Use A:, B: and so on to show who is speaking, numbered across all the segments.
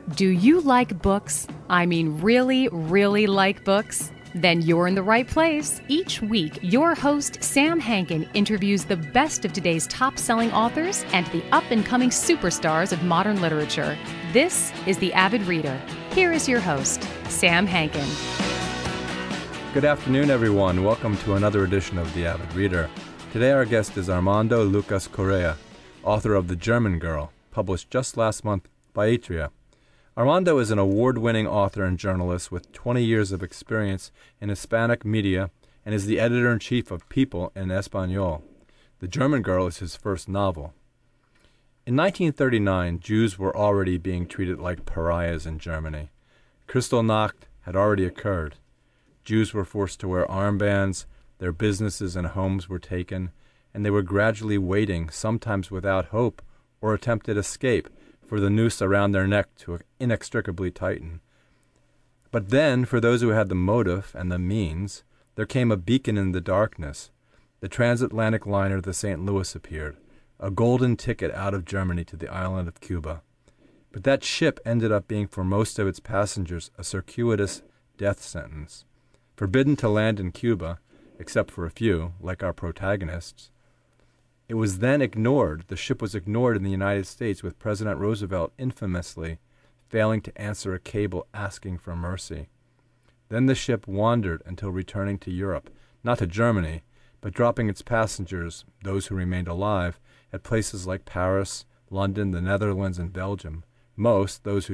A: Do you like books? I mean, really, really like books? Then you're in the right place. Each week, your host, Sam Hankin, interviews the best of today's top-selling authors and the up-and-coming superstars of modern literature. This is The Avid Reader. Here is your host, Sam Hankin.
B: Good afternoon, everyone. Welcome to another edition of The Avid Reader. Today our guest is Armando Lucas Correa, author of The German Girl, published just last month by Atria. Armando is an award-winning author and journalist with 20 years of experience in Hispanic media and is the editor-in-chief of People in Espanol. The German Girl is his first novel. In 1939, Jews were already being treated like pariahs in Germany. Kristallnacht had already occurred. Jews were forced to wear armbands, their businesses and homes were taken, and they were gradually waiting, sometimes without hope or attempted escape, for the noose around their neck to inextricably tighten. But then, for those who had the motive and the means, there came a beacon in the darkness. The transatlantic liner the St. Louis appeared, a golden ticket out of Germany to the island of Cuba. But that ship ended up being for most of its passengers a circuitous death sentence. Forbidden to land in Cuba, except for a few, like our protagonists, it was then ignored. The ship was ignored in the United States, with President Roosevelt infamously failing to answer a cable asking for mercy. Then the ship wandered until returning to Europe, not to Germany, but dropping its passengers, those who remained alive, at places like Paris, London, the Netherlands, and Belgium. Most, those who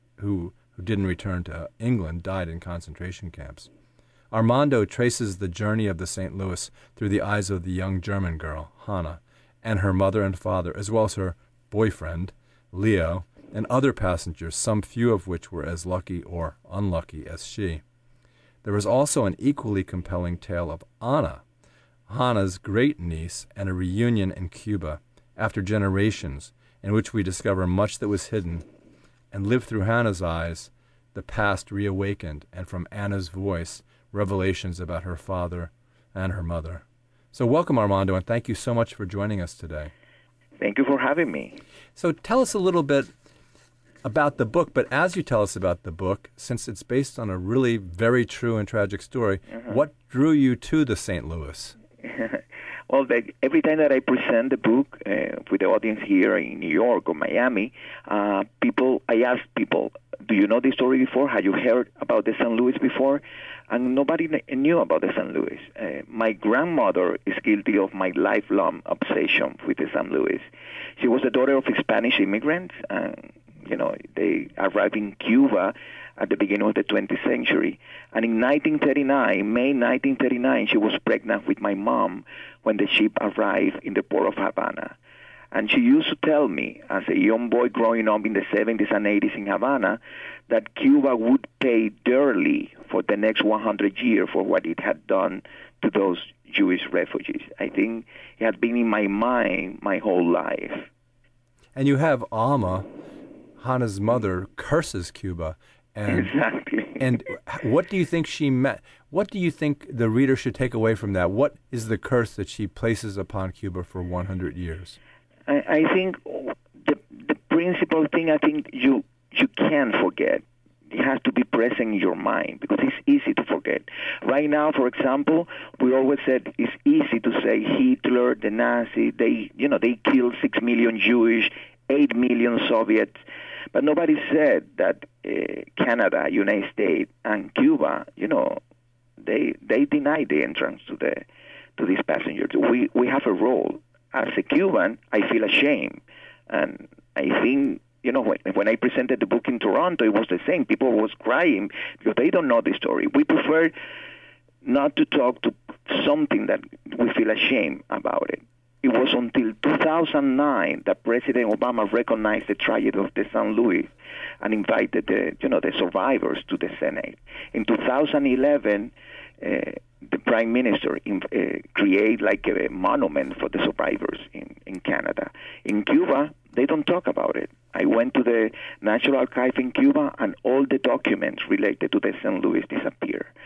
B: didn't return to England, died in concentration camps. Armando traces the journey of the St. Louis through the eyes of the young German girl, Hannah, and her mother and father, as well as her boyfriend, Leo, and other passengers, some few of which were as lucky or unlucky as she. There is also an equally compelling tale of Ana, Hannah's great-niece, and a reunion in Cuba, after generations, in which we discover much that was hidden, and live through Hannah's eyes, the past reawakened, and from Anna's voice, revelations about her father and her mother. So welcome, Armando, and thank you so much for joining us today.
C: Thank you for having me.
B: So tell us a little bit about the book, but as you tell us about the book, since it's based on a really very true and tragic story, what drew you to the St. Louis?
C: Well, every time that I present the book with the audience here in New York or Miami, I ask people, do you know this story before? Have you heard about the St. Louis before? And nobody knew about the St. Louis. My grandmother is guilty of my lifelong obsession with the St. Louis. She was the daughter of Spanish immigrants, and they arrived in Cuba at the beginning of the 20th century. And in May 1939, she was pregnant with my mom when the ship arrived in the port of Havana. And she used to tell me, as a young boy growing up in the 70s and 80s in Havana, that Cuba would pay dearly for the next 100 years for what it had done to those Jewish refugees. I think it had been in my mind my whole life.
B: And you have Alma, Hannah's mother, curses Cuba. And,
C: exactly.
B: And what do you think she meant? What do you think the reader should take away from that? What is the curse that she places upon Cuba for 100 years?
C: I think the principal thing, I think you can't forget. It has to be present in your mind because it's easy to forget. Right now, for example, we always said it's easy to say Hitler, the Nazi, they killed 6 million Jewish, 8 million Soviets, but nobody said that Canada, United States, and Cuba, they denied the entrance to these passengers. We have a role. As a Cuban, I feel ashamed. And I think, when I presented the book in Toronto, it was the same. People was crying because they don't know the story. We prefer not to talk to something that we feel ashamed about it. It was until 2009 that President Obama recognized the tragedy of the St. Louis and invited the survivors to the Senate. In 2011, the Prime Minister create like a monument for the survivors in Canada. In Cuba, they don't talk about it. I went to the National Archive in Cuba, and all the documents related to the St. Louis disappear.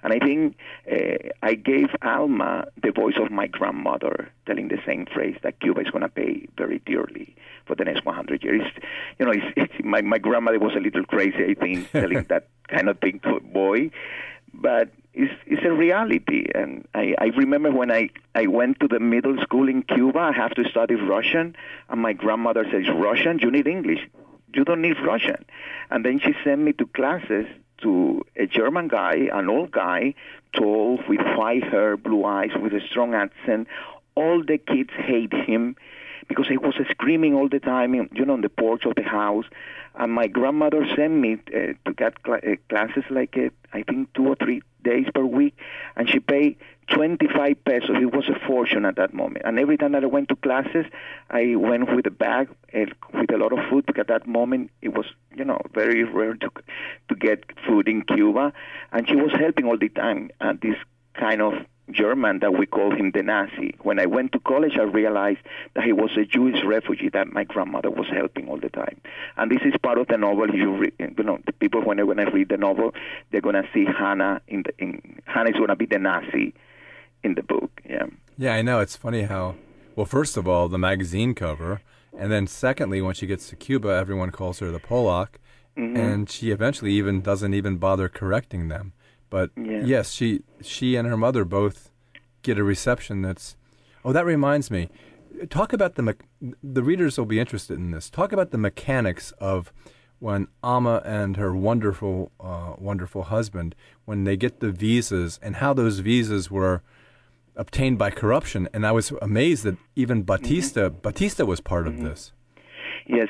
C: And I think I gave Alma the voice of my grandmother, telling the same phrase that Cuba is going to pay very dearly for the next 100 years. My grandmother was a little crazy, I think, telling that kind of thing to a boy, but it's a reality. And I remember when I went to the middle school in Cuba, I have to study Russian, and my grandmother says, Russian? You need English. You don't need Russian. And then she sent me to classes to a German guy, an old guy, tall, with white hair, blue eyes, with a strong accent. All the kids hate him because he was screaming all the time, on the porch of the house. And my grandmother sent me to get classes like, I think, 2 or 3 days per week, and she paid 25 pesos. It was a fortune at that moment. And every time that I went to classes, I went with a bag with a lot of food, because at that moment it was, very rare to get food in Cuba. And she was helping all the time. And this kind of German that we call him the Nazi. When I went to college, I realized that he was a Jewish refugee that my grandmother was helping all the time. And this is part of the novel. The people, when I read the novel, they're going to see Hannah Hannah is going to be the Nazi in the book. Yeah.
B: Yeah, I know. It's funny how, well, first of all, the magazine cover, and then secondly, when she gets to Cuba, everyone calls her the Polak, and she eventually doesn't even bother correcting them. But yes, she and her mother both get a reception that's... Oh, that reminds me. Talk about the readers will be interested in this. Talk about the mechanics of when Alma and her wonderful husband, when they get the visas, and how those visas were obtained by corruption. And I was amazed that even Batista was part of this.
C: Yes.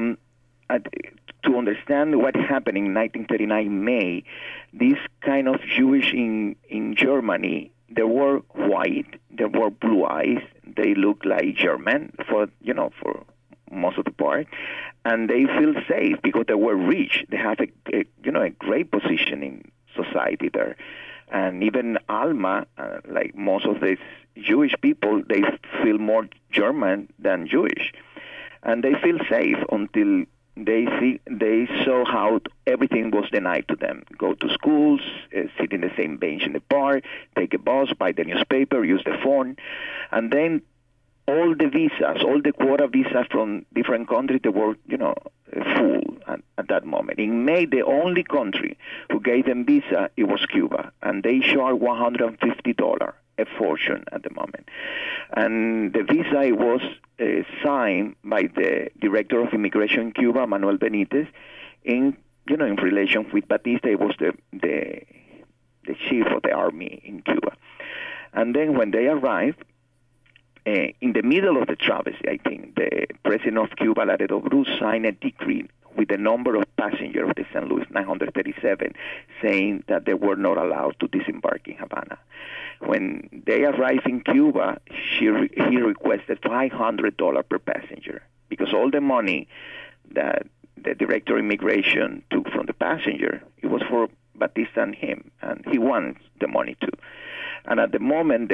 C: To understand what happened in 1939 May, this kind of Jewish in Germany, they were white, they were blue eyes, they look like German for most of the part, and they feel safe because they were rich. They have a great position in society there. And even Alma, like most of these Jewish people, they feel more German than Jewish, and they feel safe until they saw how everything was denied to them. Go to schools, sit in the same bench in the park, take a bus, buy the newspaper, use the phone. And then all the visas, all the quota visas from different countries, they were, full at that moment. In May, the only country who gave them visa, it was Cuba. And they charged $150, a fortune at the moment. And the visa was signed by the director of immigration in Cuba, Manuel Benitez, in relation with Batista. It was the chief of the army in Cuba. And then when they arrived, in the middle of the travesty, I think, the president of Cuba, Laredo Cruz, signed a decree with the number of passengers of the St. Louis, 937, saying that they were not allowed to disembark in Havana. When they arrived in Cuba, he requested $500 per passenger, because all the money that the director of immigration took from the passenger, it was for Batista and him, and he wants the money too. And at the moment,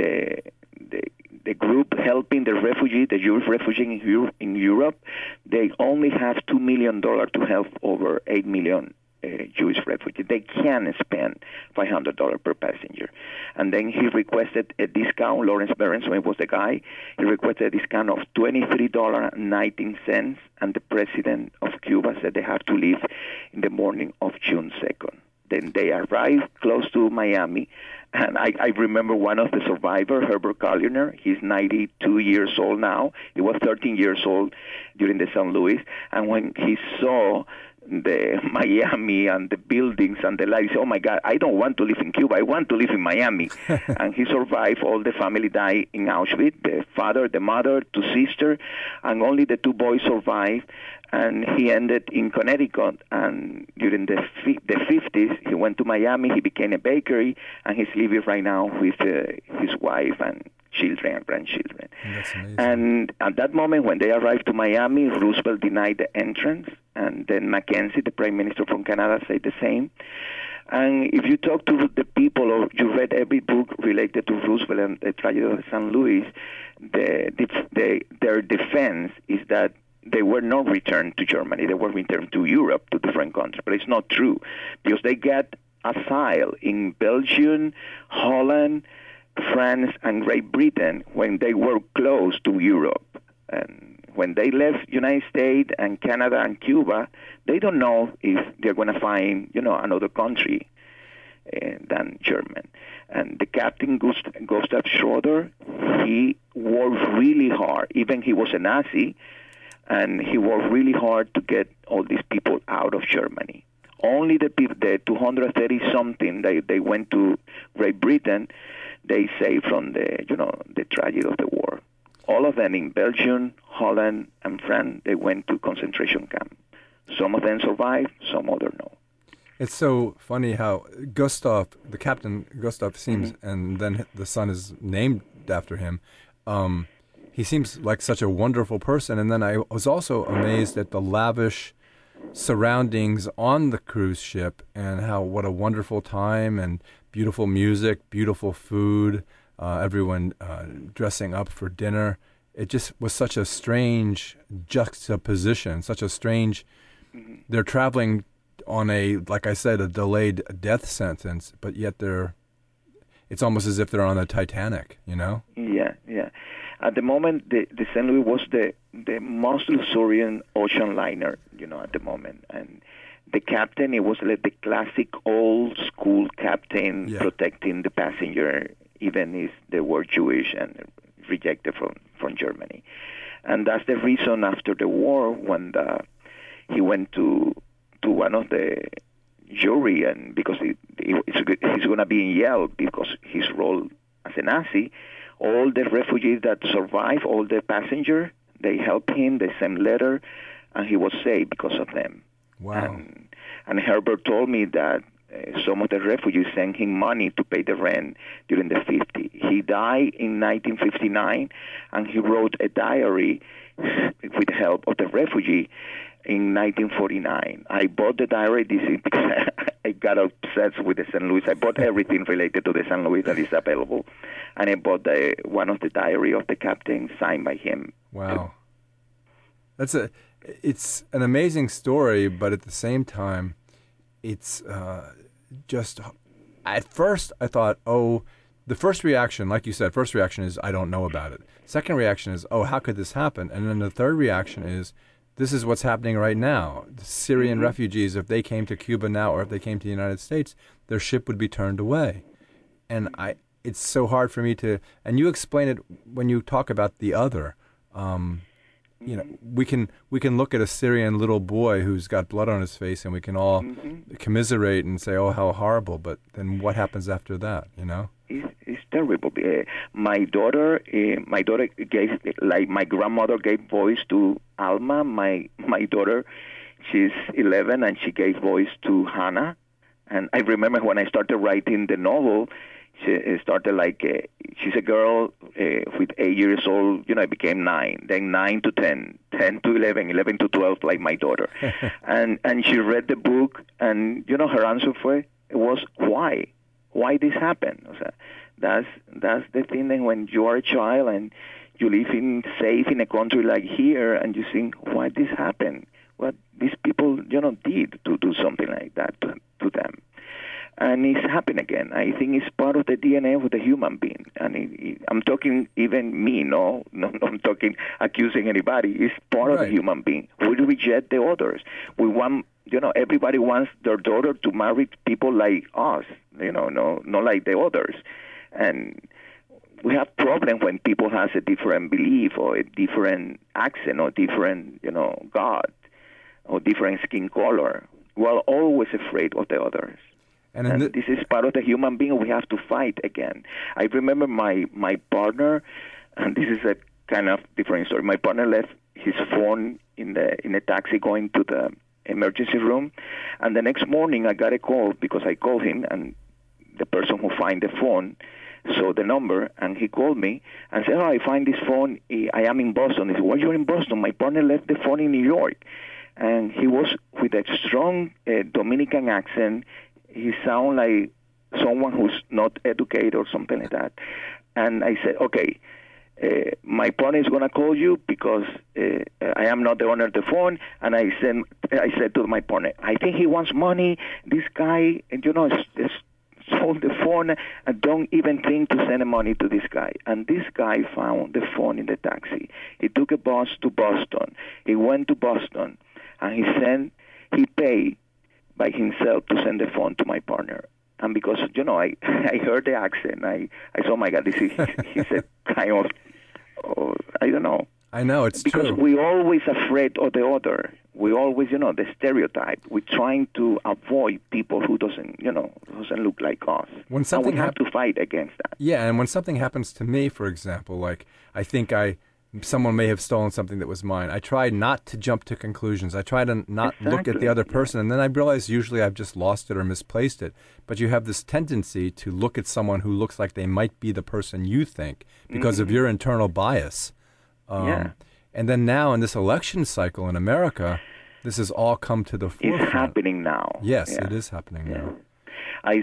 C: the group helping the Jewish refugees in Europe, they only have $2 million to help over 8 million Jewish refugees. They can spend $500 per passenger. And then he requested a discount. Lawrence Berenson was the guy. He requested a discount of $23.19, and the president of Cuba said they have to leave in the morning of June 2nd. Then they arrived close to Miami, and I remember one of the survivors, Herbert Colliner. He's 92 years old now. He was 13 years old during the St. Louis, and when he saw the Miami and the buildings and the lights, oh my God, I don't want to live in Cuba, I want to live in Miami. And he survived. All the family died in Auschwitz, the father, the mother, 2 sisters, and only the 2 boys survived. And he ended in Connecticut, and during the 50s, he went to Miami, he became a bakery, and he's living right now with his wife and children and grandchildren.
B: That's amazing. And
C: at that moment, when they arrived to Miami, Roosevelt denied the entrance, and then Mackenzie, the prime minister from Canada, said the same. And if you talk to the people, or you read every book related to Roosevelt and the tragedy of St. Louis, their defense is that they were not returned to Germany. They were returned to Europe, to different countries. But it's not true, because they got asile in Belgium, Holland, France, and Great Britain when they were close to Europe. And when they left United States and Canada and Cuba, they don't know if they're going to find, another country than German. And the captain, Gustav Schroeder, he worked really hard. Even he was a Nazi, and he worked really hard to get all these people out of Germany. Only the 230-something, they went to Great Britain, they saved from the tragedy of the war. All of them in Belgium, Holland, and France, they went to concentration camp. Some of them survived, some other no.
B: It's so funny how Gustav, the captain, Gustav seems, and then the son is named after him. He seems like such a wonderful person. And then I was also amazed at the lavish surroundings on the cruise ship and what a wonderful time and beautiful music, beautiful food, everyone dressing up for dinner. It just was such a strange juxtaposition, such a strange, they're traveling on like I said, a delayed death sentence, but yet it's almost as if they're on the Titanic, Yeah.
C: At the moment, the St. Louis was the most luxuriant ocean liner, at the moment. And the captain, it was like the classic old school captain protecting the passenger, even if they were Jewish and rejected from Germany. And that's the reason after the war when he went to one of the jury, and because he's going to be in Yale because his role as a Nazi, all the refugees that survived, all the passengers, they helped him, they sent letter, and he was saved because of them.
B: Wow.
C: And Herbert told me that some of the refugees sent him money to pay the rent during the 50s. He died in 1959, and he wrote a diary with the help of the refugee in 1949. I bought the diary. This is because I got obsessed with the St. Louis. I bought everything related to the St. Louis that is available, and I bought one of the diary of the captain signed by him.
B: Wow, it's an amazing story, but at the same time, it's just. At first, I thought, the first reaction, like you said, is I don't know about it. Second reaction is, how could this happen? And then the third reaction is, this is what's happening right now. The Syrian refugees, if they came to Cuba now or if they came to the United States, their ship would be turned away. And it's so hard for me to, and you explain it when you talk about the other. We can look at a Syrian little boy who's got blood on his face and we can all commiserate and say, how horrible. But then what happens after that,
C: It's terrible. My daughter gave, like my grandmother gave voice to Alma. My daughter, she's 11, and she gave voice to Hannah. And I remember when I started writing the novel, she started she's a girl with 8 years old. I became 9, then 9 to 10, 10 to 11, 11 to 12, like my daughter. and she read the book, and her answer was why? Why this happened? That's the thing. That when you are a child and you live safe in a country like here, and you think, why this happened? What these people, did to do something like that to them, and it's happened again. I think it's part of the DNA of the human being, and I'm talking even me. No, I'm talking accusing anybody. It's part of the human being. We reject the others. We want. Everybody wants their daughter to marry people like us, not like the others. And we have problems when people has a different belief or a different accent or different, God or different skin color. We're always afraid of the others. And this is part of the human being we have to fight again. I remember my partner, and this is a kind of different story. My partner left his phone in a taxi going to the emergency room, and the next morning I got a call because I called him, and the person who find the phone saw the number, and he called me and said, I find this phone, I am in Boston. He said, why you're in Boston? My partner left the phone in New York. And he was with a strong Dominican accent. He sounded like someone who's not educated or something like that. And I said, okay, my partner is going to call you because I am not the owner of the phone. And I said to my partner, I think he wants money. This guy, is sold the phone, and don't even think to send money to this guy. And this guy found the phone in the taxi. He took a bus to Boston. He went to Boston, and he paid by himself to send the phone to my partner. And because, I heard the accent, I said, oh my God, he's a kind of, I don't know.
B: I know, it's
C: because
B: true.
C: We're always afraid of the other. We always, the stereotype. We're trying to avoid people who doesn't look like us.
B: When something
C: and we have to fight against that.
B: Yeah, and when something happens to me, for example, like I think someone may have stolen something that was mine, I try not to jump to conclusions. I try to not look at the other person, and then I realize usually I've just lost it or misplaced it. But you have this tendency to look at someone who looks like they might be the person you think because of your internal bias. And then now in this election cycle in America, this has all come to the forefront.
C: It's happening now.
B: Yes, it is happening now.
C: I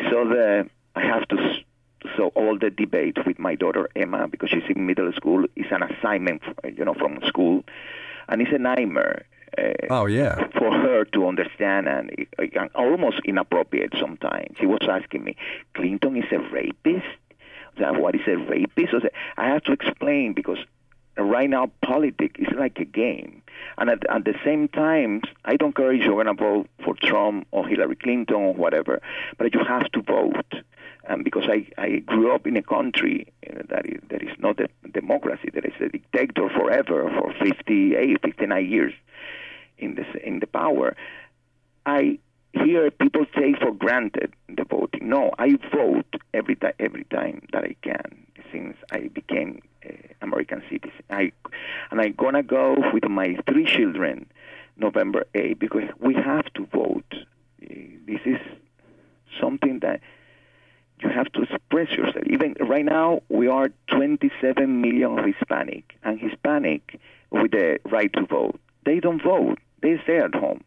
C: saw all the debate with my daughter Emma because she's in middle school. It's an assignment, from school, and it's a nightmare. For her to understand, and almost inappropriate sometimes. She was asking me, Clinton is a rapist? What is a rapist? I have to explain because right now politics is like a game. And at the same time, I don't care if you're going to vote for Trump or Hillary Clinton or whatever, but you have to vote. Because I grew up in a country that is not a democracy, that is a dictator forever for 59 years in the power. I hear people take for granted the voting. No, I vote every time that I can since I became an American citizen. I'm going to go with my 3 children November 8th because we have to vote. This is something that you have to express yourself. Even right now, we are 27 million Hispanic, and Hispanic with the right to vote. They don't vote. They stay at home.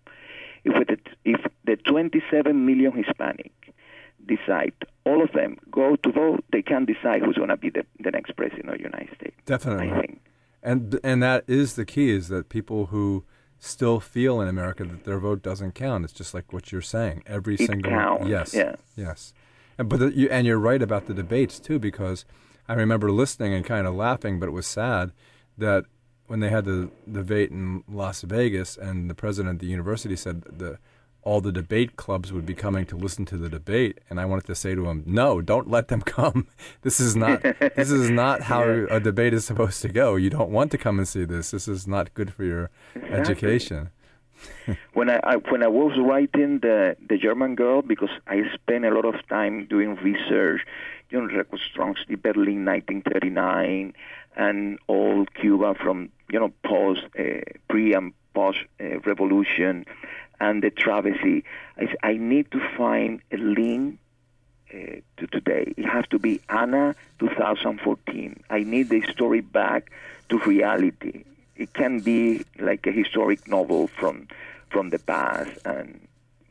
C: If the 27 million Hispanic decide, all of them go to vote, they can decide who's going to be the next president of the United States.
B: Definitely.
C: I think.
B: And that is the key, is that people who still feel in America that their vote doesn't count. It's just like what you're saying. Every single
C: counts.
B: Yes.
C: Yeah.
B: Yes. And you're right about the debates too, because I remember listening and kind of laughing, but it was sad that when they had the debate in Las Vegas and the president of the university said all the debate clubs would be coming to listen to the debate, and I wanted to say to him, no, don't let them come. This is not how a debate is supposed to go. You don't want to come and see this. This is not good for your education.
C: When I was writing the German Girl, because I spent a lot of time doing research, reconstruction Berlin 1939, and all Cuba from post pre and post revolution, and the travesty. I need to find a link to today. It has to be Anna 2014. I need the story back to reality. It can be like a historic novel from the past and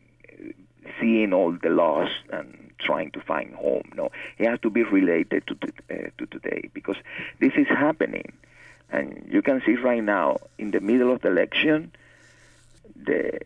C: seeing all the loss and trying to find home. No, it has to be related to today because this is happening. And you can see right now, in the middle of the election, the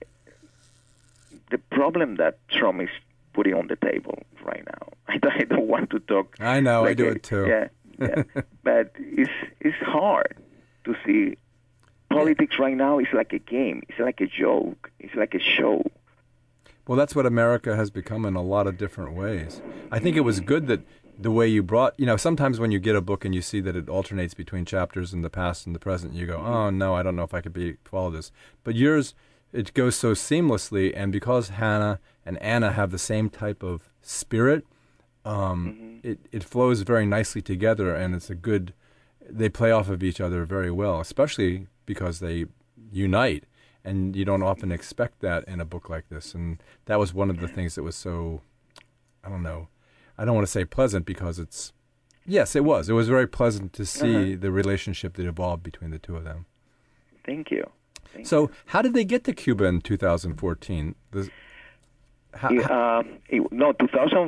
C: problem that Trump is putting on the table right now. I don't want to talk.
B: I know, like I do it too.
C: Yeah. But it's hard to see. Politics right now is like a game. It's like a joke. It's like a show.
B: Well, that's what America has become in a lot of different ways. I think it was good that the way you brought, sometimes when you get a book and you see that it alternates between chapters in the past and the present, you go, oh, no, I don't know if I could follow this. But yours, it goes so seamlessly, and because Hannah and Anna have the same type of spirit, it flows very nicely together, and they play off of each other very well, especially because they unite, and you don't often expect that in a book like this. And that was one of the things that was so, I don't want to say pleasant, because yes, it was very pleasant to see the relationship that evolved between the two of them.
C: Thank you.
B: So how did they get to Cuba in 2014? 2014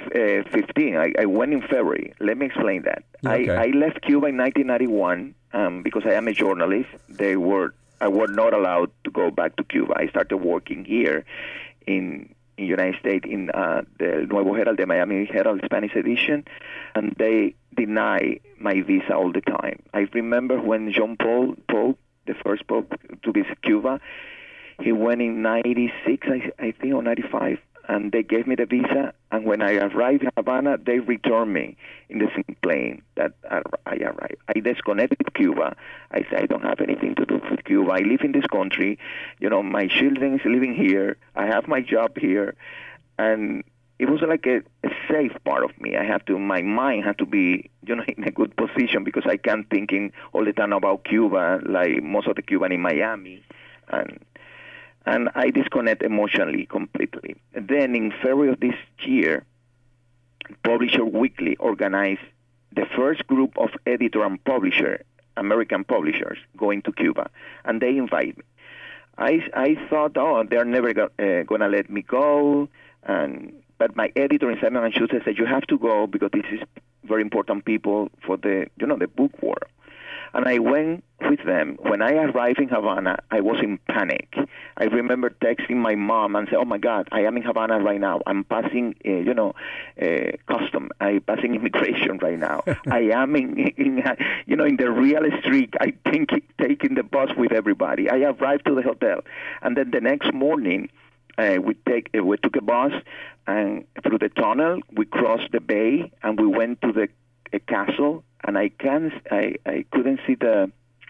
C: 15. I went in February. Let me explain that.
B: Okay.
C: I left Cuba in 1991 because I am a journalist. I was not allowed to go back to Cuba. I started working here in United States in the Nuevo Herald, the Miami Herald Spanish edition, and they deny my visa all the time. I remember when John Paul Pope, the first Pope to visit Cuba, he went in 96, I think, or 95, and they gave me the visa, and when I arrived in Havana, they returned me in the same plane that I arrived. I disconnected Cuba. I said, I don't have anything to do with Cuba. I live in this country. My children is living here. I have my job here. And it was like a safe part of me. My mind had to be, in a good position because I can't thinking all the time about Cuba, like most of the Cuban in Miami. And I disconnect emotionally completely. And then in February of this year, Publisher Weekly organized the first group of editor and publisher, American publishers, going to Cuba, and they invite me. I thought, they're never going to let me go, but my editor in Simon & Schuster said, you have to go because this is very important people for the book world. And I went with them. When I arrived in Havana, I was in panic. I remember texting my mom and saying, oh, my God, I am in Havana right now. I'm passing, custom. I'm passing immigration right now. I am in the real street. I think taking the bus with everybody. I arrived to the hotel. And then the next morning, we took a bus and through the tunnel. We crossed the bay, and we went to a castle. And I can't see the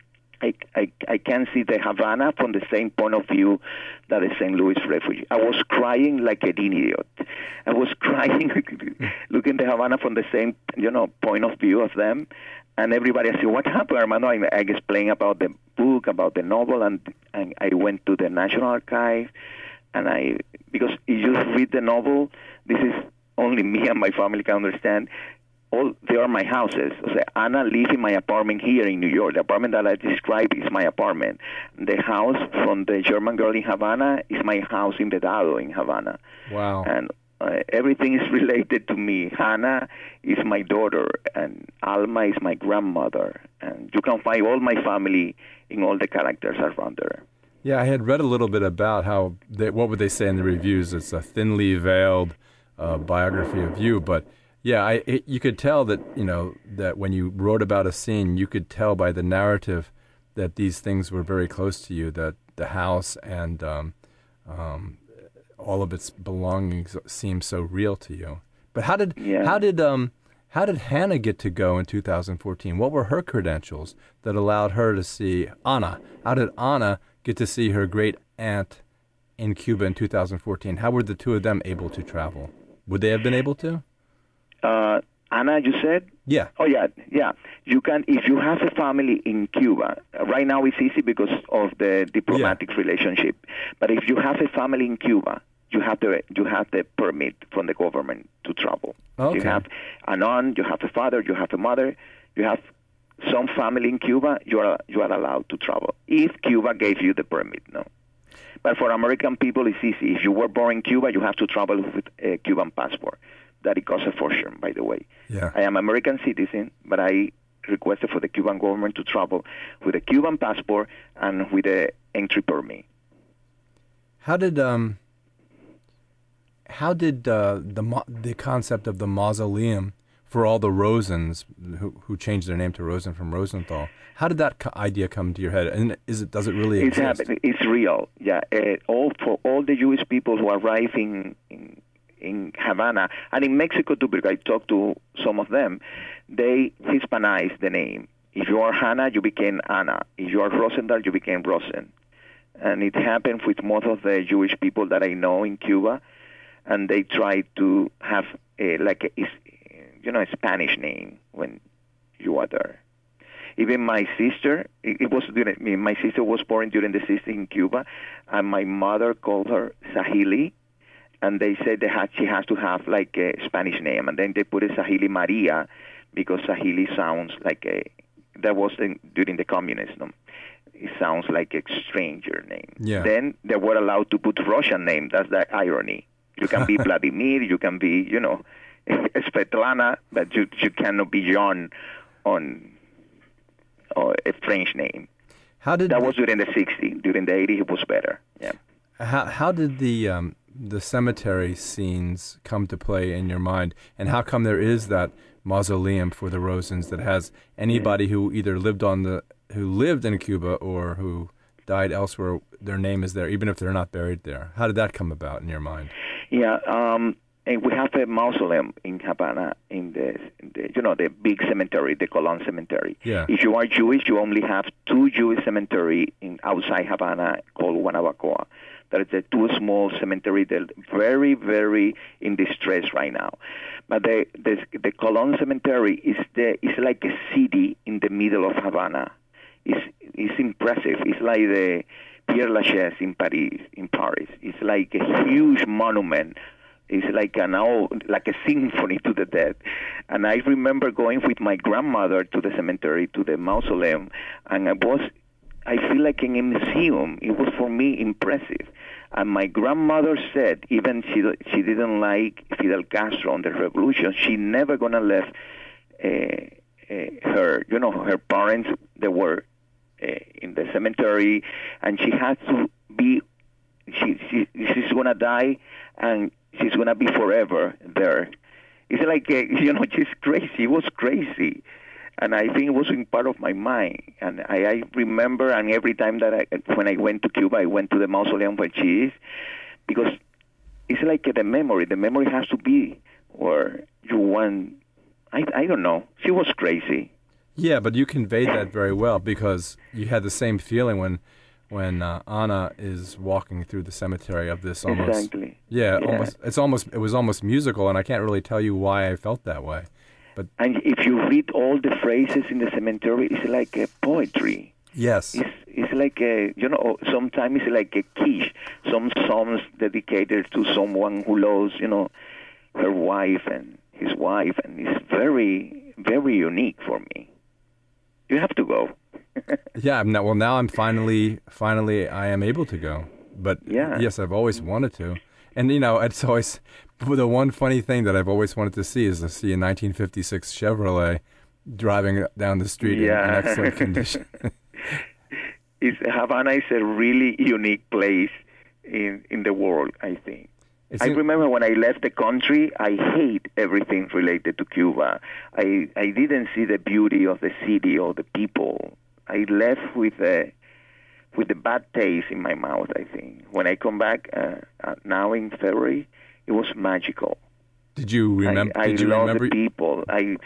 C: Havana from the same point of view that the St. Louis refugee. I was crying like an idiot. I was crying, looking at Havana from the same, point of view of them. And everybody said, what happened, Armando? I explained about the book, about the novel, and I went to the National Archive. And because if you read the novel, this is only me and my family can understand. They are my houses. So Anna lives in my apartment here in New York. The apartment that I described is my apartment. The house from the German girl in Havana is my house in Vedado in Havana.
B: Wow.
C: And everything is related to me. Hannah is my daughter, and Alma is my grandmother. And you can find all my family in all the characters around there.
B: Yeah, I had read a little bit about what would they say in the reviews? It's a thinly veiled biography of you, but yeah, you could tell that, that when you wrote about a scene, you could tell by the narrative that these things were very close to you, that the house and all of its belongings seemed so real to you. But how did Hannah get to go in 2014? What were her credentials that allowed her to see Anna? How did Anna get to see her great aunt in Cuba in 2014? How were the two of them able to travel? Would they have been able to?
C: Anna, you said?
B: Yeah.
C: Oh, yeah. You can, if you have a family in Cuba, right now it's easy because of the diplomatic relationship. But if you have a family in Cuba, you have the permit from the government to travel.
B: Okay.
C: You have an aunt, you have a father, you have a mother, you have some family in Cuba, you are allowed to travel if Cuba gave you the permit. No. But for American people, it's easy. If you were born in Cuba, you have to travel with a Cuban passport. That it costs a fortune, by the way.
B: Yeah.
C: I am American citizen, but I requested for the Cuban government to travel with a Cuban passport and with an entry permit.
B: How did the concept of the mausoleum for all the Rosens who changed their name to Rosen from Rosenthal? How did that idea come to your head? And does it really exist?
C: It's real. Yeah. For all the Jewish people who arrive in Havana, and in Mexico too, because I talked to some of them, they Hispanize the name. If you are Hannah, you became Anna. If you are Rosenthal, you became Rosen. And it happened with most of the Jewish people that I know in Cuba, and they try to have a Spanish name when you are there. Even my sister, my sister was born during the 60s in Cuba, and my mother called her Sahili. And they said she has to have like a Spanish name, and then they put it Sahili Maria because Sahili sounds like that was during the communism. It sounds like a stranger name.
B: Yeah.
C: Then they were allowed to put Russian name. That's the irony. You can be Vladimir. You can be, Svetlana, but you cannot be John on a French name. That was during the 60s. During the 80s, it was better. Yeah.
B: How did the cemetery scenes come to play in your mind, and how come there is that mausoleum for the Rosens that has anybody who either lived in Cuba or who died elsewhere, their name is there, even if they're not buried there? How did that come about in your mind?
C: Yeah, and we have a mausoleum in Havana in the big cemetery, the Colón Cemetery.
B: Yeah.
C: If you are Jewish, you only have two Jewish cemeteries outside Havana called Guanabacoa. That is the two small cemetery that very, very in distress right now. But the Colón Cemetery is like a city in the middle of Havana. It's impressive. It's like the Père Lachaise in Paris. It's like a huge monument. It's like a symphony to the dead. And I remember going with my grandmother to the cemetery, to the mausoleum, and I feel like in a museum. It was for me impressive. And my grandmother said, even she didn't like Fidel Castro on the revolution, she never gonna let her parents, they were in the cemetery, and she had to be. She's gonna die, and she's gonna be forever there. It's like she's crazy. It was crazy. And I think it was in part of my mind. And I remember, and every time that when I went to Cuba, I went to the mausoleum where she is, because it's like the memory. The memory has to be where you want. I don't know. She was crazy.
B: Yeah, but you conveyed that very well, because you had the same feeling when Anna is walking through the cemetery of this almost.
C: Exactly.
B: Yeah, almost. It was almost musical, and I can't really tell you why I felt that way.
C: And if you read all the phrases in the cemetery, it's like a poetry.
B: Yes.
C: It's like sometimes it's like a quiche. Some songs dedicated to someone who loves, her wife and his wife, and it's very, very unique for me. You have to go.
B: Yeah. Now I'm finally I am able to go. But yes, I've always wanted to. And, it's always, the one funny thing that I've always wanted to see is to see a 1956 Chevrolet driving down the street in excellent condition.
C: Havana is a really unique place in the world, I think. I remember when I left the country, I hate everything related to Cuba. I didn't see the beauty of the city or the people. I left with a bad taste in my mouth, I think. When I come back now in February, it was magical.
B: Did you remember?
C: I love the people.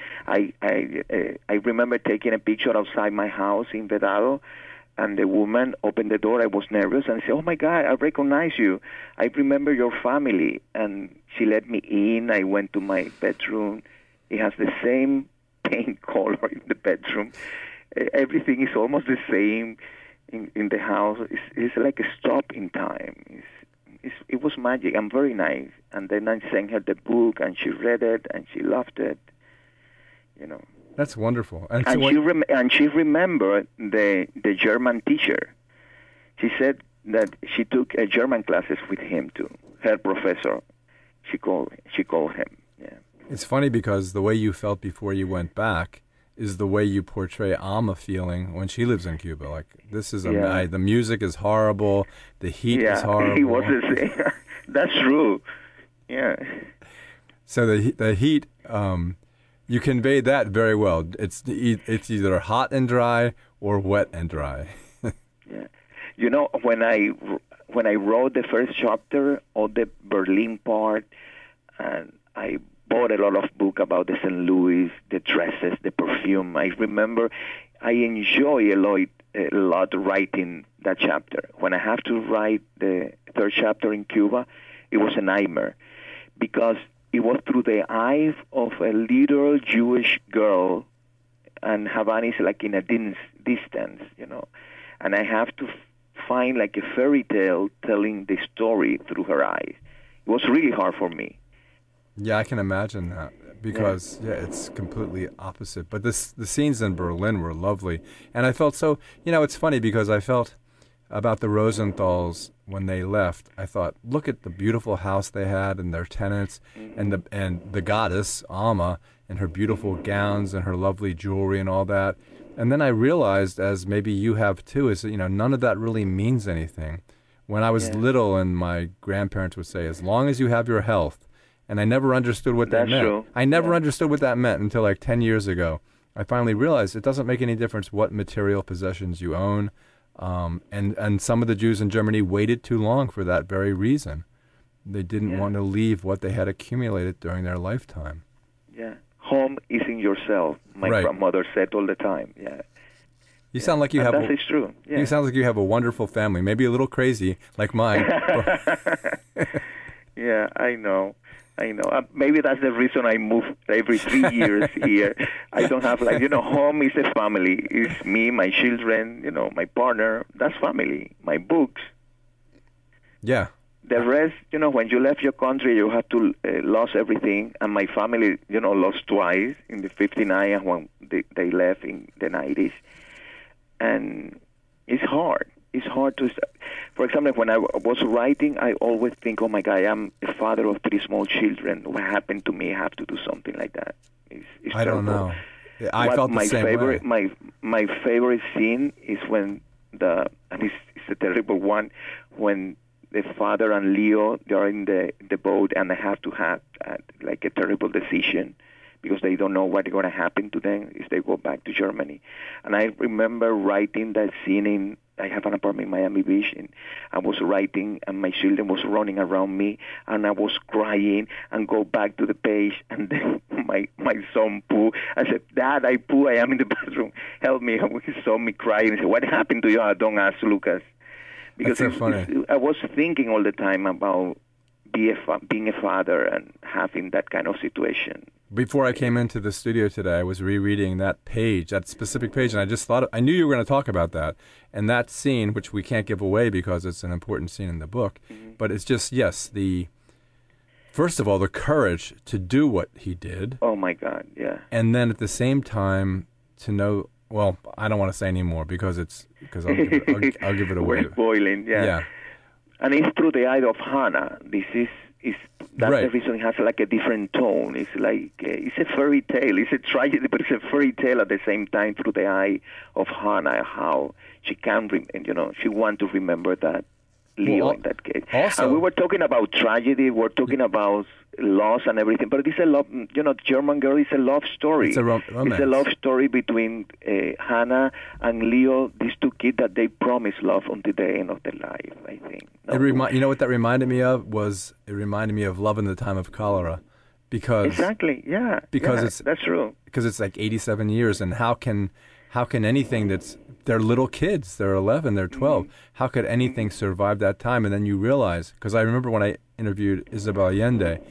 C: I remember taking a picture outside my house in Vedado, and the woman opened the door. I was nervous and said, "Oh my God, I recognize you. I remember your family." And she let me in. I went to my bedroom. It has the same paint color in the bedroom. Everything is almost the same. In the house, it's like a stop in time. It was magic and very nice. And then I sent her the book, and she read it, and she loved it.
B: That's wonderful.
C: And she remembered the German teacher. She said that she took German classes with him too. Her professor, she called him. Yeah.
B: It's funny because the way you felt before you went back is the way you portray Alma feeling when she lives in Cuba. Like, this is the music is horrible, the heat is horrible.
C: He was the same. That's true. Yeah.
B: So the heat, you conveyed that very well. It's either hot and dry or wet and dry.
C: Yeah. When I wrote the first chapter of the Berlin part, and I bought a lot of book about the St. Louis, the dresses, the perfume. I remember I enjoy a lot writing that chapter. When I have to write the third chapter in Cuba, it was a nightmare, because it was through the eyes of a little Jewish girl, and Havana is like in a distance, and I have to find like a fairy tale telling the story through her eyes. It was really hard for me.
B: Yeah, I can imagine that, because it's completely opposite. But the scenes in Berlin were lovely, and I felt so. It's funny because I felt about the Rosenthals when they left. I thought, look at the beautiful house they had and their tenants, and the goddess Alma and her beautiful gowns and her lovely jewelry and all that. And then I realized, as maybe you have too, is that, none of that really means anything. When I was little, and my grandparents would say, as long as you have your health, and I never understood what that meant.
C: True.
B: I never understood what that meant until like 10 years ago. I finally realized it doesn't make any difference what material possessions you own. And some of the Jews in Germany waited too long for that very reason. They didn't want to leave what they had accumulated during their lifetime.
C: Yeah. Home is in yourself, my grandmother said all the time. Yeah.
B: You sound like you have.
C: That is true. Yeah.
B: You sound like you have a wonderful family. Maybe a little crazy, like mine.
C: Yeah, I know. Maybe that's the reason I move every 3 years here. I don't have home is a family. It's me, my children, my partner. That's family. My books.
B: Yeah.
C: The rest, when you left your country, you have to lose everything. And my family, lost twice in the 59 and when they left in the 90s. And it's hard. It's hard to... For example, when I was writing, I always think, oh my God, I'm a father of 3 small children. What happened to me? I have to do something like that. It's
B: I
C: terrible.
B: don't know. I felt the same way.
C: My favorite scene is when and it's a terrible one, when the father and Leo, they are in the boat and they have to have like a terrible decision because they don't know what's going to happen to them if they go back to Germany. And I remember writing that scene I have an apartment in Miami Beach, and I was writing, and my children was running around me, and I was crying, and go back to the page, and then my son poo. I said, Dad, I poo, I am in the bathroom, help me. And he saw me crying, and said, what happened to you? I don't ask Lucas. Because
B: that's so funny.
C: I was thinking all the time about being a father and having that kind of situation.
B: Before I came into the studio today, I was rereading that page, that specific page, and I just thought, I knew you were going to talk about that. And that scene, which we can't give away because it's an important scene in the book, but it's just, yes, first of all, the courage to do what he did.
C: Oh, my God, yeah.
B: And then at the same time to know, well, I don't want to say any more because I'll give it away.
C: We're spoiling, yeah.
B: Yeah.
C: And it's through the eye of Hannah. That's
B: right.
C: the reason it has like a different tone. It's like it's a fairy tale. It's a tragedy, but it's a fairy tale at the same time through the eye of Hannah. How she can, she wants to remember that Leo in that case.
B: Also,
C: and we were talking about tragedy. We're talking about loss and everything, but it's a love. German Girl is a love story.
B: It's a romance.
C: It's a love story between Hannah and Leo. These 2 kids that they promise love until the end of their life. I think.
B: You know what that reminded me of was it reminded me of Love in the Time of Cholera, because
C: exactly, yeah,
B: because
C: that's true.
B: Because it's like 87 years, and how can anything they're little kids, they're 11, they're 12. How could anything survive that time? And then you realize, because I remember when I interviewed Isabel Allende,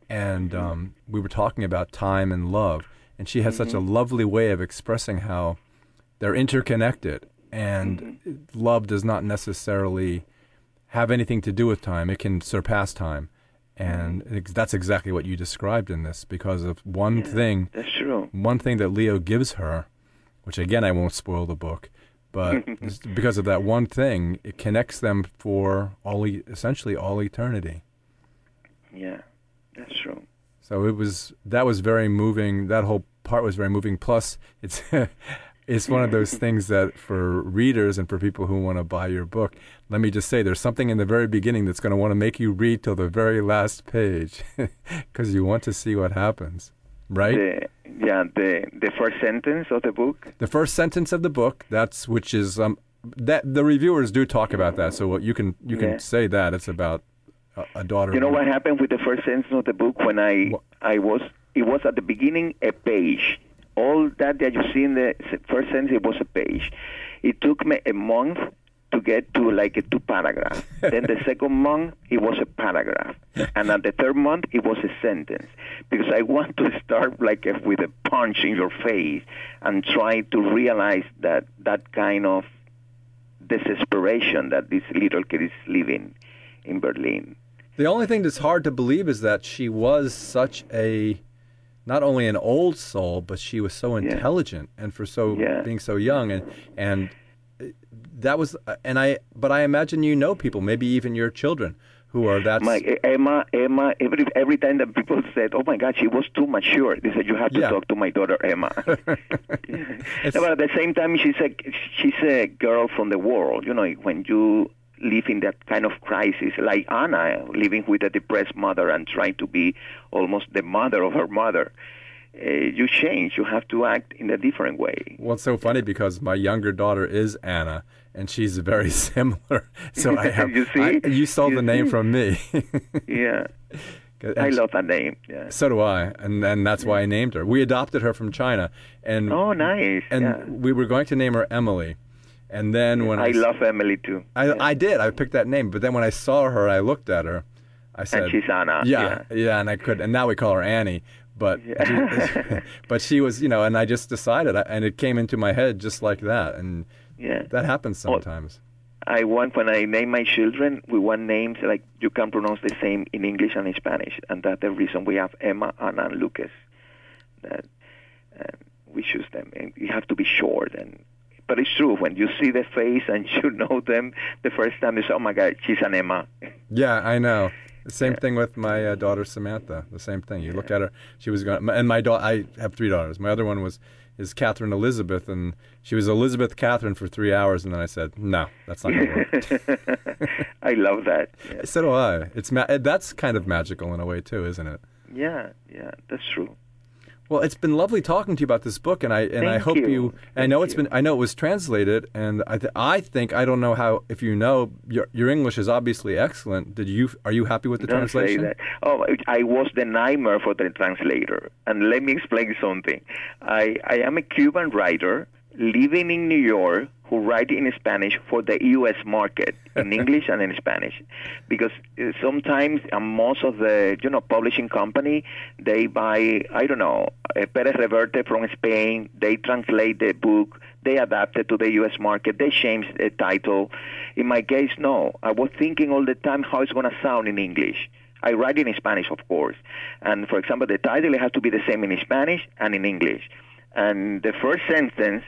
B: and we were talking about time and love, and she had such a lovely way of expressing how they're interconnected, and love does not necessarily have anything to do with time. It can surpass time. And that's exactly what you described in this, because of one thing. That's true. One thing that Leo gives her, which again I won't spoil the book, but because of that one thing, it connects them for essentially all eternity.
C: Yeah, that's true.
B: So that was very moving. That whole part was very moving. Plus, it's one of those things that for readers and for people who want to buy your book, let me just say there's something in the very beginning that's going to want to make you read till the very last page because you want to see what happens, right?
C: The first sentence of the book.
B: The first sentence of the book, which is that the reviewers do talk about that. So you can say that it's about a daughter.
C: You know what happened with the first sentence of the book when it was at the beginning a page. All that you see in the first sentence, it was a page. It took me a month to get to like a 2 paragraph. Then the second month, it was a paragraph. And at the third month, it was a sentence. Because I want to start like with a punch in your face and try to realize that kind of desperation that this little kid is living in Berlin.
B: The only thing that's hard to believe is that she was such not only an old soul, but she was so intelligent and being so young, and that was, but I imagine you know people, maybe even your children, who are that.
C: Emma. Every time that people said, "Oh my God, she was too mature," they said, "You have to talk to my daughter Emma." But at the same time, she's a girl from the world. You know, when you live in that kind of crisis, like Anna, living with a depressed mother and trying to be almost the mother of her mother. You change. You have to act in a different way.
B: Well, it's so funny because my younger daughter is Anna, and she's very similar. So I have.
C: You see?
B: You stole the name from me.
C: Yeah. I love that name. Yeah.
B: So do I, and that's why I named her. We adopted her from China, and
C: nice.
B: And we were going to name her Emily, and then when
C: I love Emily too.
B: I did. I picked that name, but then when I saw her, I looked at her. I said,
C: "And she's Anna."
B: Yeah, and I could, and now we call her Annie. But but she was, and I just decided, and it came into my head just like that, and that happens sometimes.
C: When I name my children, we want names like you can pronounce the same in English and in Spanish, and that's the reason we have Emma, Anna, and Lucas. We choose them, and you have to be short. But it's true, when you see the face and you know them, the first time you say, "Oh my God, she's an Emma."
B: Yeah, I know. The same thing with my daughter Samantha. The same thing. You look at her; she was going. And my daughter, I have 3 daughters. My other one is Catherine Elizabeth, and she was Elizabeth Catherine for 3 hours, and then I said, "No, that's not going to work."
C: I love that. Yeah.
B: So do I. That's kind of magical in a way too, isn't it?
C: Yeah, that's true.
B: Well, it's been lovely talking to you about this book, and I hope you. I know I know it was translated, and I think I don't know how. If you know, your English is obviously excellent. Are you happy with the translation?
C: Say that. Oh, I was the nightmare for the translator, and let me explain something. I am a Cuban writer living in New York who write in Spanish for the U.S. market, in English and in Spanish. Because sometimes most of the publishing company, they buy, I don't know, Pérez Reverte from Spain, they translate the book, they adapt it to the U.S. market, they change the title. In my case, no. I was thinking all the time how it's going to sound in English. I write in Spanish, of course. And, for example, the title has to be the same in Spanish and in English. And the first sentence,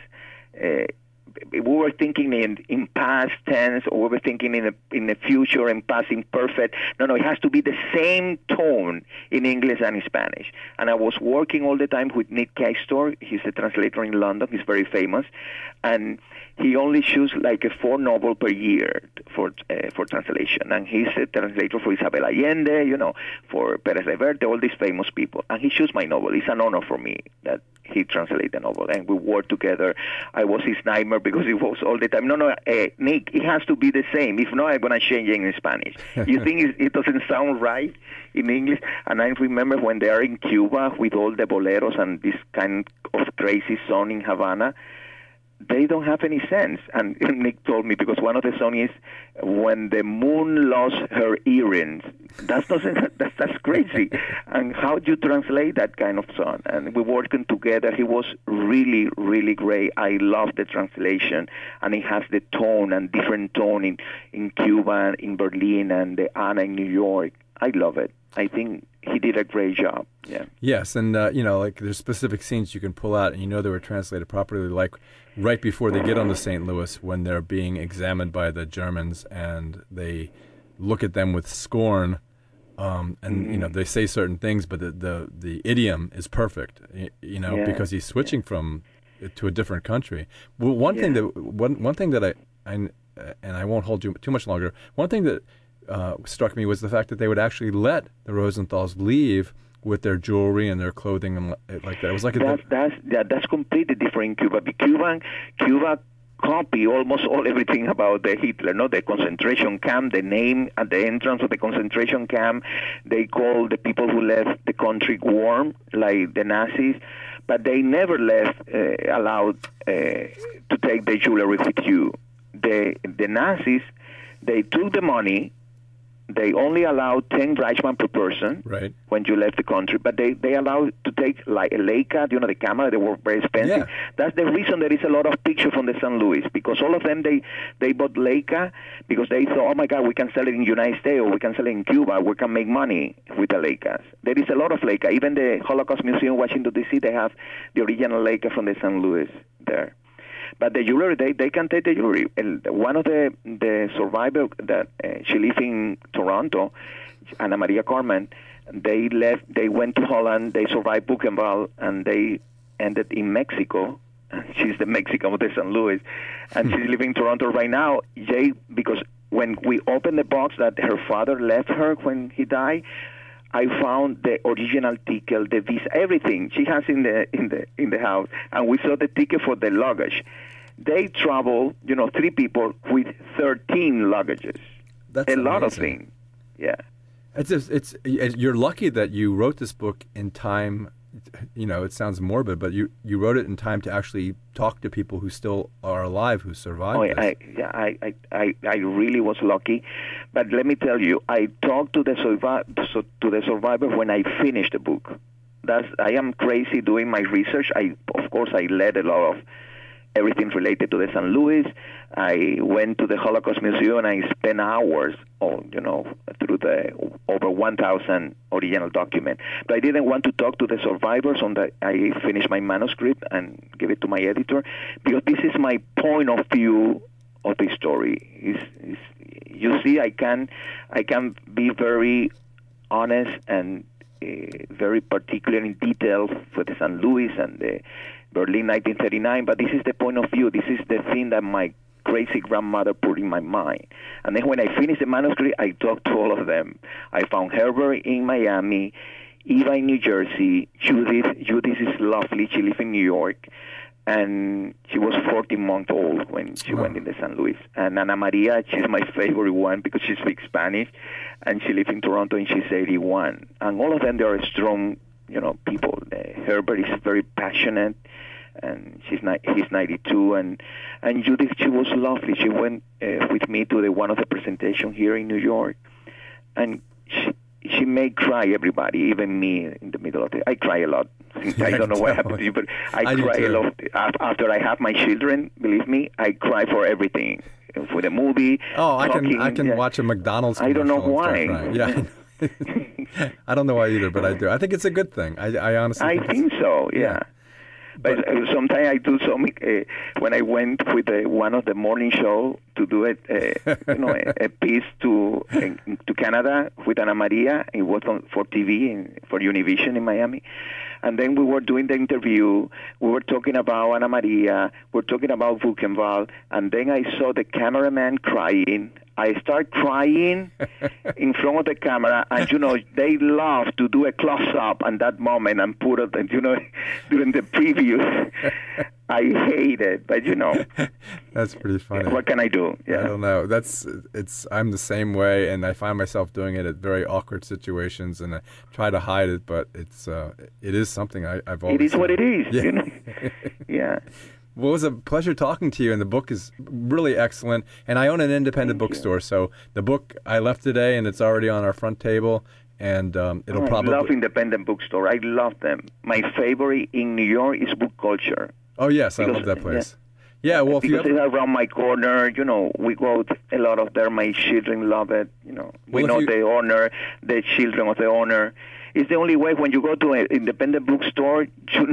C: we were thinking in past tense, or we were thinking in the future, in past imperfect. No, it has to be the same tone in English and in Spanish. And I was working all the time with Nick Castor. He's a translator in London. He's very famous. And he only chooses like 4 novels per year for translation. And he's a translator for Isabel Allende, for Pérez Reverte, all these famous people. And he chose my novel. It's an honor for me that he translated the novel. And we worked together. I was his nightmare because it was all the time, Nick, it has to be the same. If not, I'm going to change it in Spanish. You think it doesn't sound right in English? And I remember when they are in Cuba with all the boleros and this kind of crazy song in Havana, they don't have any sense. And Nick told me, because one of the songs is "When the Moon Lost Her Earrings." That's crazy. And how do you translate that kind of song? And we working together. He was really, really great. I love the translation, and it has the tone and different tone in Cuba, in Berlin, and the Anna in New York. I love it. I think he did a great job. Yeah.
B: Yes, and like there's specific scenes you can pull out, and they were translated properly. Like right before they get on the St. Louis, when they're being examined by the Germans, and they look at them with scorn, and they say certain things, but the idiom is perfect. Because he's switching from to a different country. Well, one thing that I and I won't hold you too much longer. One thing that struck me was the fact that they would actually let the Rosenthals leave with their jewelry and their clothing and like that. It was like
C: that's completely different in Cuba. Cuba copy almost everything about the Hitler, the concentration camp, the name at the entrance of the concentration camp. They call the people who left the country warm, like the Nazis, but they never allowed to take the jewelry with you. The Nazis, they took the money. They only allowed 10 Reichsmark per person when you left the country, but they allowed to take like a Leica, the camera, they were very expensive. Yeah. That's the reason there is a lot of pictures from the St. Louis, because all of them, they bought Leica because they thought, oh my God, we can sell it in the United States or we can sell it in Cuba, we can make money with the Leicas. There is a lot of Leica. Even the Holocaust Museum in Washington, D.C., they have the original Leica from the St. Louis there. But the jewelry, they can take the jewelry. And one of the survivors that she lives in Toronto, Ana Maria Carmen, they went to Holland, they survived Buchenwald, and they ended in Mexico. She's the Mexican of the St. Louis, and she's living in Toronto right now. Because when we opened the box that her father left her when he died, I found the original ticket, the visa, everything she has in the house, and we saw the ticket for the luggage. They travel, 3 people with 13 luggages.
B: That's
C: a lot of
B: amazing.
C: things. Yeah.
B: You're lucky that you wrote this book in time. It sounds morbid, but you wrote it in time to actually talk to people who still are alive, who survived this.
C: I really was lucky. But let me tell you, I talked to the survivor when I finished the book. I am crazy doing my research. Of course, I read a lot of everything related to the St. Louis. I went to the Holocaust Museum and I spent hours, through the over 1,000 original documents. But I didn't want to talk to the survivors I finished my manuscript and gave it to my editor, because this is my point of view of the story. You see, I can be very honest and very particular in detail for the St. Louis and the Berlin 1939, but this is the point of view. This is the thing that my crazy grandmother put in my mind. And then when I finished the manuscript, I talked to all of them. I found Herbert in Miami, Eva in New Jersey, Judith is lovely. She lives in New York. And she was 14 months old when she went in the St. Louis. And Ana Maria, she's my favorite one because she speaks Spanish, and she lives in Toronto, and she's 81. And all of them, they are strong, people. Herbert is very passionate, and he's 92. And Judith, she was lovely. She went with me to one of the presentations here in New York, and she made cry everybody, even me in the middle of it. I cry a lot. I don't know what happened to you, but I cry a lot. After I have my children, believe me, I cry for everything. For the movie.
B: Oh, I can watch a McDonald's commercial.
C: I don't know
B: why.
C: Yeah.
B: I don't know why either, but I do. I think it's a good thing. I honestly
C: think so, yeah. But sometimes I do some, when I went with one of the morning show to do a piece to Canada with Ana Maria. It was for TV for Univision in Miami. And then we were doing the interview. We were talking about Ana Maria. We were talking about Buchenwald. And then I saw the cameraman crying. I start crying in front of the camera, and they love to do a close-up at that moment and put it, during the previews. I hate it, but
B: That's pretty funny.
C: What can I do? Yeah.
B: I don't know. I'm the same way, and I find myself doing it at very awkward situations, and I try to hide it, but it is something I've always.
C: It is what it is.
B: Yeah.
C: Yeah.
B: Well, it was a pleasure talking to you, and the book is really excellent. And I own an independent bookstore, so the book I left today, and it's already on our front table, and it'll probably. I love
C: independent bookstore. I love them. My favorite in New York is Book Culture.
B: Oh yes, I love that place. Yeah, well,
C: because it's around my corner, we go a lot of there. My children love it. We know the owner, the children of the owner. It's the only way when you go to an independent bookstore,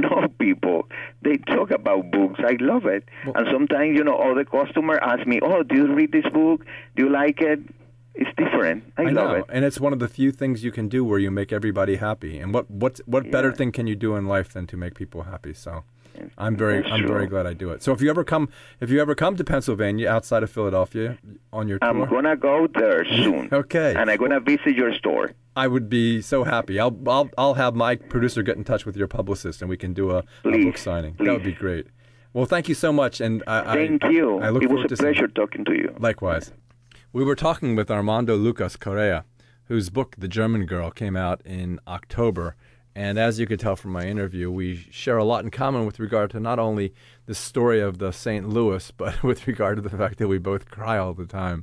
C: people. They talk about books. I love it. Well, and sometimes, all the customers ask me, "Oh, do you read this book? Do you like it?" It's different. I love it.
B: And it's one of the few things you can do where you make everybody happy. And what better thing can you do in life than to make people happy? So I'm very glad I do it. So if you ever come to Pennsylvania outside of Philadelphia on your tour,
C: I'm gonna go there soon.
B: Okay.
C: And I'm gonna visit your store.
B: I would be so happy. I'll have my producer get in touch with your publicist, and we can do a book signing.
C: Please.
B: That would be great. Well, thank you so much, and
C: thank you.
B: I look
C: it
B: forward
C: was
B: to
C: a pleasure talking to you.
B: Likewise. We were talking with Armando Lucas Correa, whose book The German Girl came out in October. And as you could tell from my interview, we share a lot in common with regard to not only the story of the St. Louis, but with regard to the fact that we both cry all the time.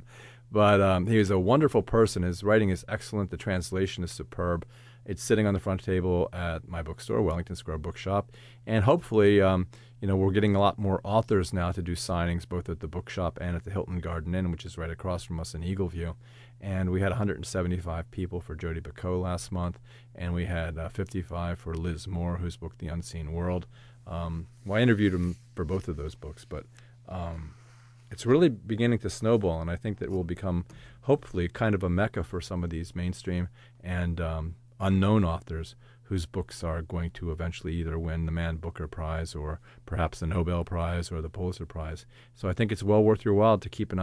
B: But he is a wonderful person. His writing is excellent. The translation is superb. It's sitting on the front table at my bookstore, Wellington Square Bookshop. And hopefully, we're getting a lot more authors now to do signings, both at the bookshop and at the Hilton Garden Inn, which is right across from us in Eagleview. And we had 175 people for Jodi Picoult last month, and we had 55 for Liz Moore, whose book, The Unseen World. I interviewed him for both of those books, but it's really beginning to snowball, and I think that will become, hopefully, kind of a mecca for some of these mainstream and unknown authors whose books are going to eventually either win the Man Booker Prize or perhaps the Nobel Prize or the Pulitzer Prize. So I think it's well worth your while to keep an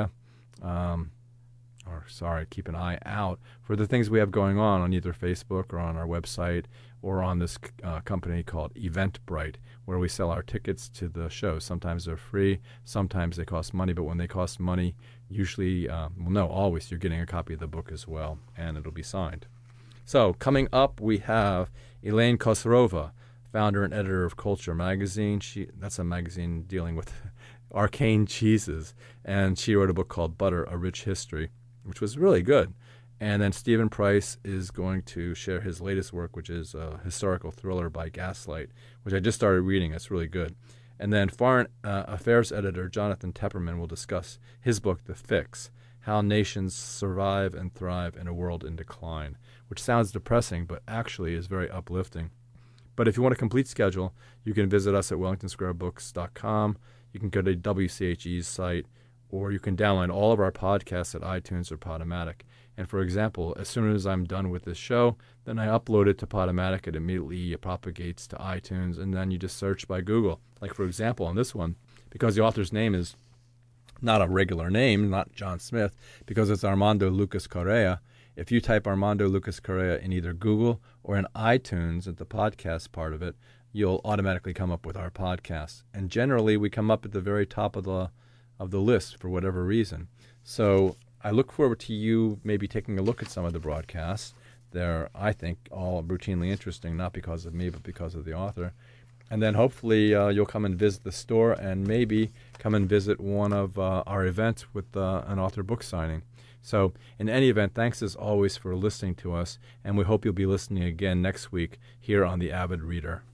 B: keep an eye out for the things we have going on either Facebook or on our website or on this company called Eventbrite, where we sell our tickets to the show. Sometimes they're free, sometimes they cost money, but when they cost money, usually, always, you're getting a copy of the book as well, and it'll be signed. So coming up, we have Elaine Kosarova, founder and editor of Culture Magazine. That's a magazine dealing with arcane cheeses, and she wrote a book called Butter, A Rich History, which was really good. And then Stephen Price is going to share his latest work, which is a historical thriller by Gaslight, which I just started reading. It's really good. And then Foreign Affairs editor Jonathan Tepperman will discuss his book, The Fix, How Nations Survive and Thrive in a World in Decline, which sounds depressing, but actually is very uplifting. But if you want a complete schedule, you can visit us at wellingtonsquarebooks.com. You can go to WCHE's site, or you can download all of our podcasts at iTunes or Podomatic. And for example, as soon as I'm done with this show, then I upload it to Podomatic. It immediately propagates to iTunes, and then you just search by Google. Like, for example, on this one, because the author's name is not a regular name, not John Smith, because it's Armando Lucas Correa. If you type Armando Lucas Correa in either Google or in iTunes at the podcast part of it, you'll automatically come up with our podcast. And generally, we come up at the very top of the list for whatever reason. So I look forward to you maybe taking a look at some of the broadcasts. They're, I think, all routinely interesting, not because of me, but because of the author. And then hopefully you'll come and visit the store and maybe come and visit one of our events with an author book signing. So in any event, thanks as always for listening to us, and we hope you'll be listening again next week here on The Avid Reader.